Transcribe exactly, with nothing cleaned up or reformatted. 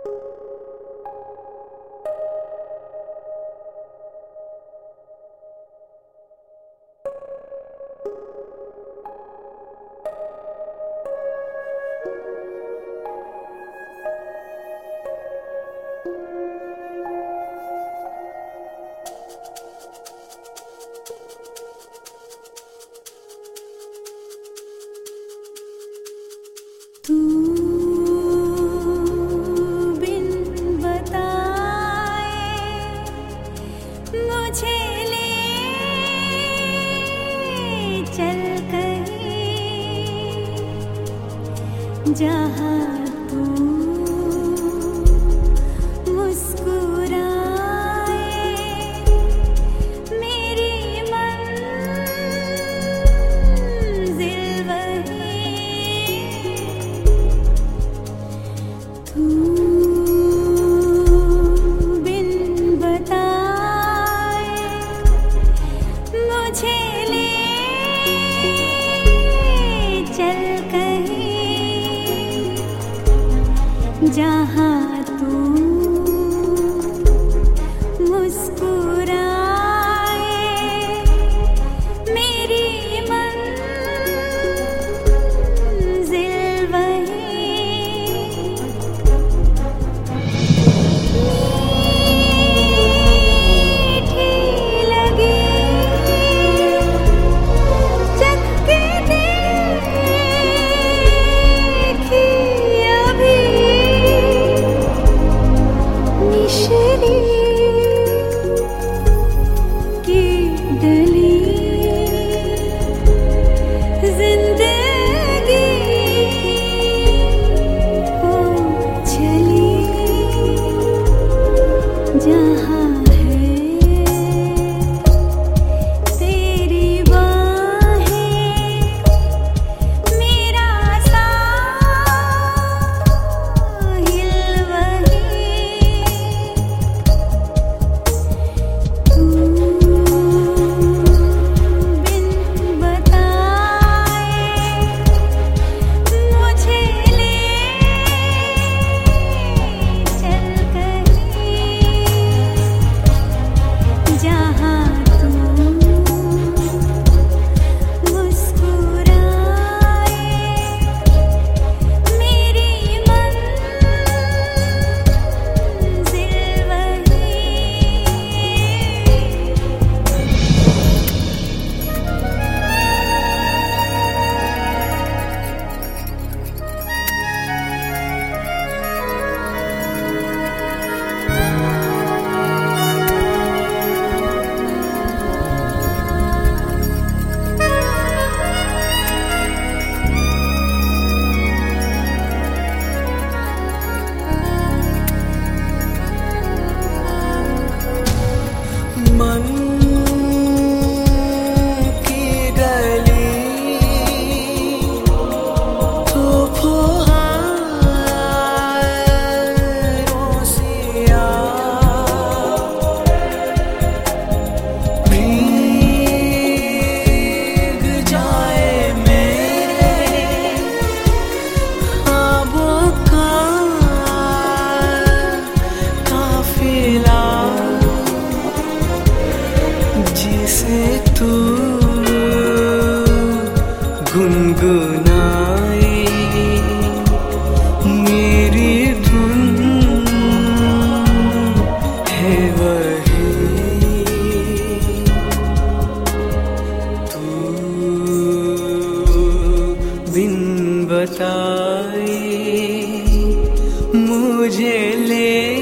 तू बिन बताए मुझे ले चल कहीं, जहाँ तू मुस्कुराए मेरी मंजिल वही। तू बिन बताए मुझे ले चल कहीं, जहाँ तू मुस्कुराए मेरी मंजिल वही। मीठी लगी चख के देखी अभी मिश्री की डली जिंदगी हो चली, जहाँ है तेरी बाहें मेरा साहिल वही। तू बिन बताए मुझे ले चल कहीं, जहाँ तू मुस्कुराए मेरी मंजिल वही। मन की गली तो फुहारों से आ भीग जाए मेरे ख्वाबों का काफिला, जिसे तू गुनगुनाए मेरी धुन है वही। तू बिन बताए मुझे ले